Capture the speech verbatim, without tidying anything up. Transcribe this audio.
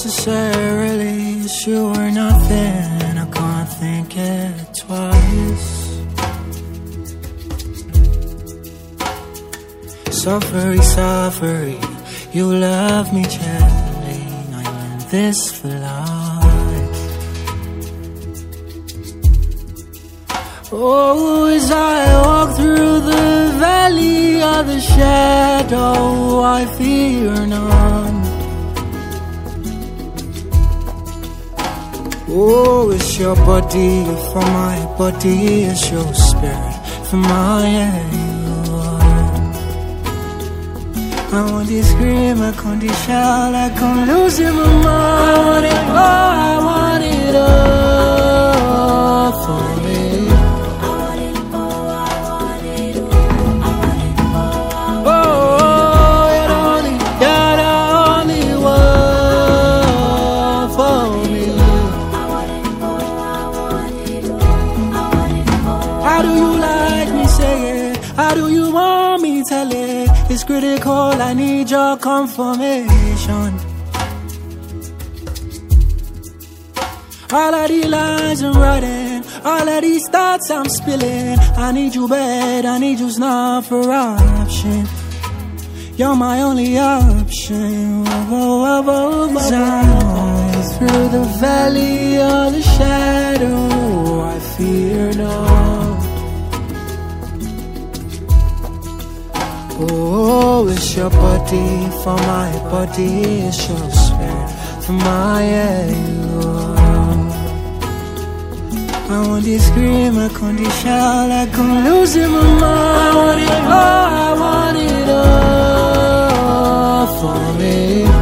necessarily. It's you or nothing, I can't think it twice. Suffery, suffery, you love me gently. I'm in this for life. Oh, as I walk through the valley of the shadow, I fear none. Oh, it's your body for my body, it's your spirit for my head. I want to scream, I can't shout, I can't lose in my mind. I want it all, I want it all for me. I want it all, I want it all, I want it all. Oh, you're the only, you're the only one for me. I want it all, I want it all, I want it all. How do you like me say it? How do you want me tell it? It's critical, I need your confirmation. All of these lines I'm writing, all of these thoughts I'm spilling. I need you bad, I need you's not for option. You're my only option. Whoa, whoa, whoa, whoa, whoa. Through the valley of the shadow, I fear not. Oh, it's your body for my body, it's your spirit for my head. I want to scream, I can't shout, I can't lose in my mind. I want it all, I want it all for me.